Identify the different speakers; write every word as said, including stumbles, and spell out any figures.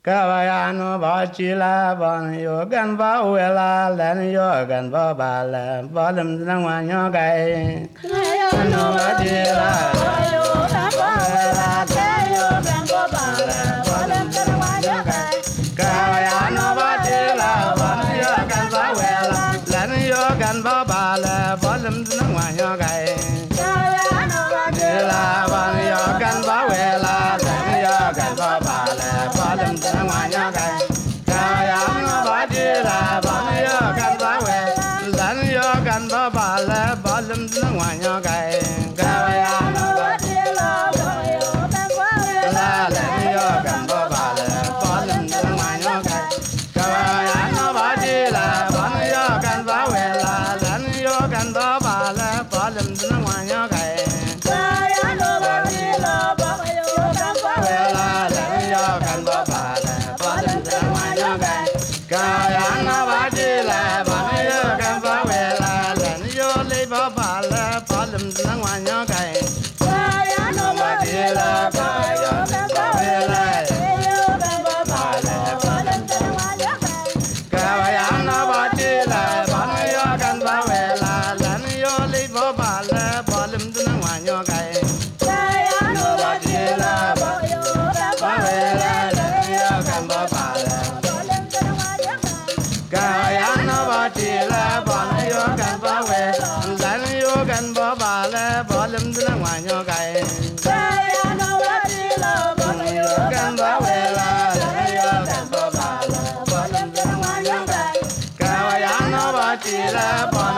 Speaker 1: Kavayano Bachila Bon Yogan Vawela Len Yogan Babala Volume Nangwan Gai No Bachila Vawela Len Yogan Babala Volume Nangwan Gai Kavayano Bachila Bon Yogan Vawela Len Yogan Babala Volume Nangwan Gai Kavayano Bachila Bon Yogan Vawela Len Yogan Babala Volume Nangwan Gai Kavayano Bachila Bon Yogan Vawela Len Yogan Babala Volume Nangwan Gai Kavayano Bachila Bon Yogan Vawela Len Yogan Babala Volume Nangwan Gai Kavayano Bachila Bon Yogan Vawela Len Yogan Babala Volume Nangwan Gai Kavayano Bachila Bon Yogan Vawela Len Yogan Babala Volume Nangwan Gai Kavayano Bachila Bon Yogan Vawela Len Yogan Babala Volume Nangwan Gai Kavayano Bachila Bon Yogan Vawela Len Yogan Babala Volume Nangwan Gai Kavayano Bachila Bon Yogan Vawela Len Yogan Babala Volume Nangwan Gai Kavayano Bachila Bon Yogan Vawela Len Yogan Babala Volume Nangwan Gai Kavayano Bachila Bon Yogan Vawela Len Yogan Babala Volume Nangwan Gai Kavayano Bachila Bon Yogan Vawela Len Yogan Babala Volume Nangwan Gai Kavayano Bachila Bon